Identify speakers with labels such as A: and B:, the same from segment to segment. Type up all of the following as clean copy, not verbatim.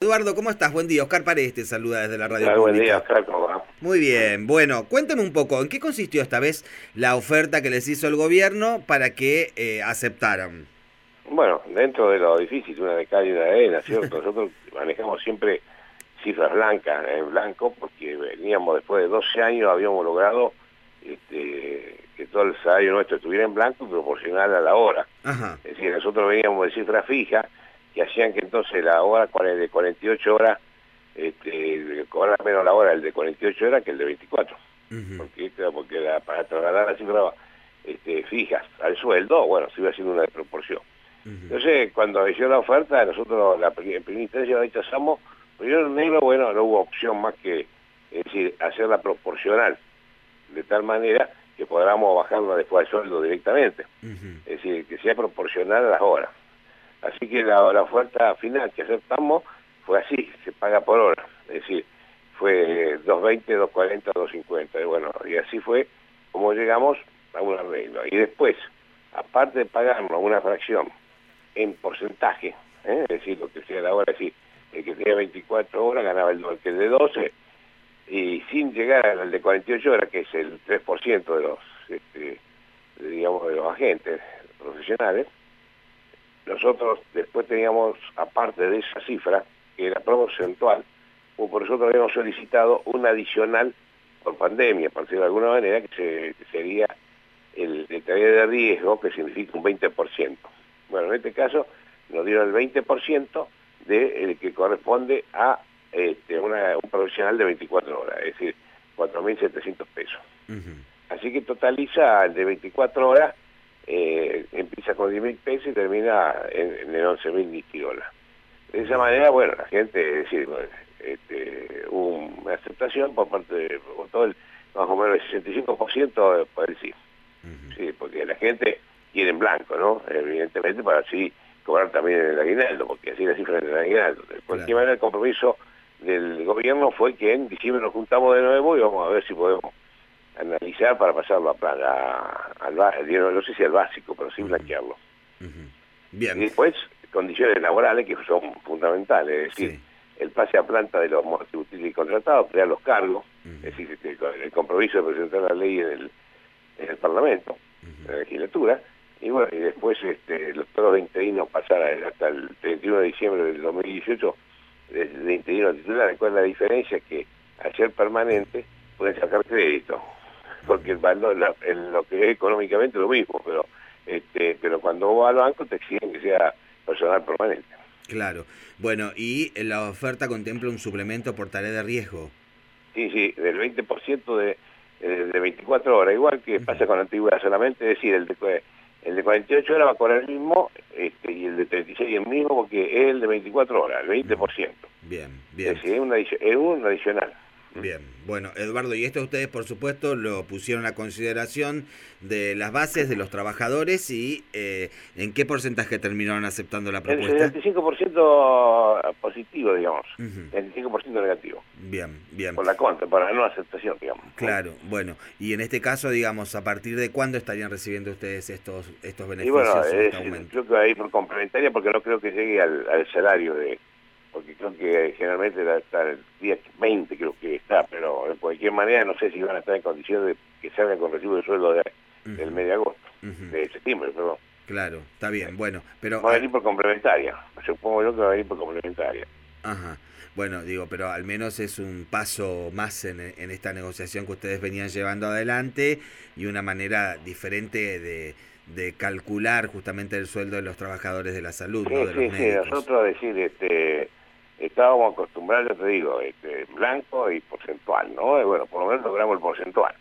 A: Eduardo, ¿cómo estás? Buen día. Oscar Paredes te saluda desde la radio pública.
B: Buen día, Oscar, ¿cómo va?
A: Muy bien. Bueno, cuéntame un poco, ¿en qué consistió esta vez la oferta que les hizo el gobierno para que aceptaran?
B: Bueno, dentro de lo difícil, una de cal y una de arena, ¿cierto? Nosotros manejamos siempre cifras blancas, en blanco, porque veníamos después de 12 años, habíamos logrado que todo el salario nuestro estuviera en blanco proporcional a la hora.
A: Ajá.
B: Es decir, nosotros veníamos de cifras fijas que hacían que entonces la hora de 48 horas, cobrara menos la hora el de 48 horas que el de 24. Porque era para trasladar las cifras fijas al sueldo, bueno, se iba haciendo una desproporción. Entonces, cuando llegó la oferta, nosotros en primera instancia la rechazamos, pero en negro, bueno, no hubo opción más que, es decir, hacerla proporcional, de tal manera que podamos bajarla después al sueldo directamente. Es decir, que sea proporcional a las horas. Así que la oferta final que aceptamos fue así, se paga por hora. Es decir, fue 2.20, 2.40, 2.50. Y bueno, y así fue como llegamos a un arreglo. Y después, aparte de pagarnos una fracción en porcentaje, es decir, lo que sea la hora, es decir, el que tenía 24 horas ganaba el doble que el de 12, y sin llegar al de 48 horas, que es el 3% de los, digamos, de los agentes profesionales. Nosotros después teníamos, aparte de esa cifra, que era porcentual, por nosotros habíamos solicitado un adicional por pandemia, por decirlo de alguna manera, que sería el detalle de riesgo, que significa un 20%. Bueno, en este caso nos dieron el 20% del que corresponde a un profesional de 24 horas, es decir, 4.700 pesos. Así que totaliza el de 24 horas, empieza con 10.000 pesos y termina en el 11.000 dólares. De esa manera, bueno, la gente, es decir, hubo una aceptación por parte de todo más o menos el 65% por decir. Sí, porque la gente quiere en blanco, ¿no? Evidentemente para así cobrar también el aguinaldo, porque así la cifra del aguinaldo. De cualquier manera, el compromiso del gobierno fue que en diciembre nos juntamos de nuevo y vamos a ver si podemos analizar para pasarlo no sé si al básico, pero sí blanquearlo.
A: Bien.
B: Y después, condiciones laborales que son fundamentales, es decir, el pase a planta de los monotributistas y contratados, crear los cargos, es decir, el compromiso de presentar la ley en el Parlamento, en la legislatura, y bueno, y después los periodos de interinos pasar hasta el 31 de diciembre del 2018 de interino a titular. ¿Cuál es la diferencia? Que al ser permanente pueden sacar crédito, porque el valor, lo que es económicamente es lo mismo, pero cuando va al banco te exigen que sea personal permanente.
A: Claro. Bueno, y la oferta contempla un suplemento por tarea de riesgo.
B: Sí, del 20% de 24 horas, igual que pasa con la antigüedad solamente, es decir, el de 48 horas va a cobrar el mismo, y el de 36 el mismo, porque es el de 24 horas, el 20%.
A: Bien.
B: Es decir, es un adicional.
A: Bien, bueno, Eduardo, y esto ustedes por supuesto lo pusieron a consideración de las bases de los trabajadores y ¿en qué porcentaje terminaron aceptando la propuesta?
B: El 75% positivo, digamos, el 75% negativo.
A: Bien.
B: Por la contra, para la no aceptación, digamos.
A: Claro, bueno, y en este caso, digamos, ¿a partir de cuándo estarían recibiendo ustedes estos beneficios?
B: Y bueno,
A: este aumento?
B: creo que va a ir por complementaria, porque no creo que llegue al salario porque creo que generalmente está el día 20, creo que está, pero de cualquier manera no sé si van a estar en condiciones de que salgan con recibo de sueldo del mes de agosto, de septiembre, perdón.
A: Claro, está bien, bueno, pero...
B: Va a venir por complementaria, supongo yo que va a venir por complementaria.
A: Ajá, bueno, digo, pero al menos es un paso más en esta negociación que ustedes venían llevando adelante y una manera diferente de calcular justamente el sueldo de los trabajadores de la salud, ¿no? De los médicos.
B: Nosotros estábamos acostumbrados, ya te digo, blanco y porcentual, ¿no? Bueno, por lo menos logramos el porcentual.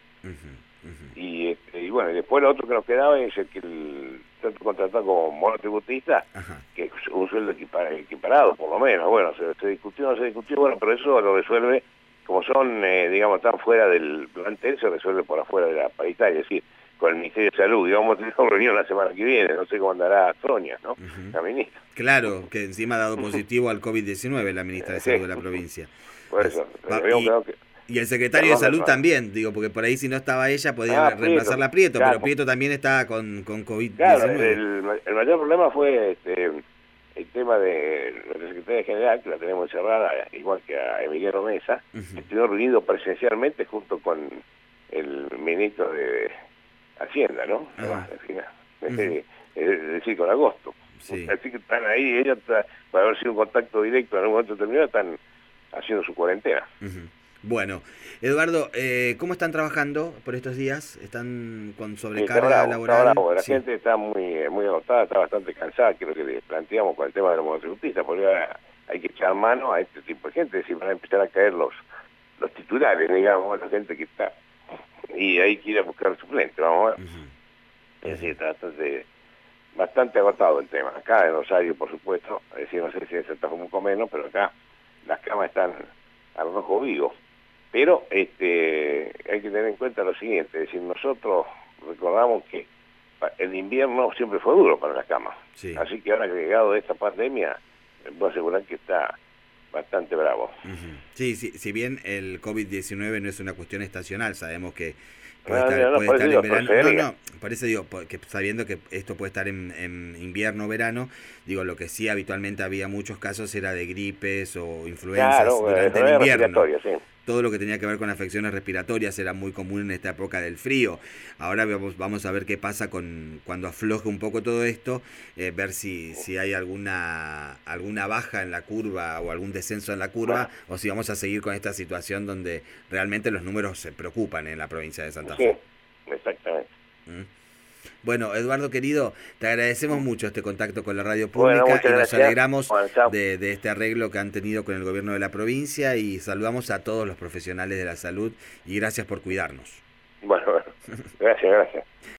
B: Y bueno, y después lo otro que nos quedaba es el que el contratado como monotributista, que es un sueldo equiparado, por lo menos. Bueno, se discutió, bueno, pero eso lo resuelve, como son, digamos, están fuera del plantel, se resuelve por afuera de la paritaria, es decir, con el Ministerio de Salud, y vamos a tener una reunión la semana que viene, no sé cómo andará Sonia, ¿no? La ministra.
A: Claro, que encima ha dado positivo al COVID-19 la ministra de Salud de la provincia.
B: Por eso,
A: y el secretario de Salud también, digo, porque por ahí si no estaba ella podía reemplazarla a Prieto, claro. Pero Prieto también está con COVID-19.
B: Claro, el mayor problema fue el tema de nuestra secretaria general, que la tenemos encerrada, igual que a Emiliano Mesa, estuvo reunido presencialmente junto con el ministro de Hacienda, ¿no? Al final. Es decir, con Agosto.
A: Sí.
B: Así que están ahí, ellos, para haber sido un contacto directo en algún momento determinado, están haciendo su cuarentena.
A: Bueno, Eduardo, ¿cómo están trabajando por estos días? ¿Están con sobrecarga laboral?
B: Está bravo. La gente está muy agotada, está bastante cansada, que es lo que le planteamos con el tema de los monotributistas, porque ahora hay que echar mano a este tipo de gente, es decir, van a empezar a caer los titulares, digamos, la gente que está. Y hay que ir a buscar suplente, vamos a ver. Es decir, está bastante agotado el tema. Acá en Rosario, por supuesto, es decir, no sé si en Santa Fe un poco menos, pero acá las camas están al rojo vivo. Pero hay que tener en cuenta lo siguiente, es decir, nosotros recordamos que el invierno siempre fue duro para las camas. Sí. Así que ahora que llegado de esta pandemia, les puedo asegurar que está bastante bravo.
A: Sí, si bien el COVID-19 no es una cuestión estacional, sabemos que
B: puede estar en verano.
A: Por eso digo, que sabiendo que esto puede estar en invierno o verano, digo, lo que sí habitualmente había muchos casos era de gripes o influencias durante el invierno.
B: Sí.
A: Todo lo que tenía que ver con afecciones respiratorias era muy común en esta época del frío. Ahora vamos a ver qué pasa cuando afloje un poco todo esto, ver si hay alguna baja en la curva o algún descenso en la curva, o si vamos a seguir con esta situación donde realmente los números se preocupan en la provincia de Santa Fe.
B: Sí, exactamente.
A: Bueno, Eduardo querido, te agradecemos mucho este contacto con la radio pública y nos alegramos de este arreglo que han tenido con el gobierno de la provincia y saludamos a todos los profesionales de la salud y gracias por cuidarnos.
B: Bueno, gracias.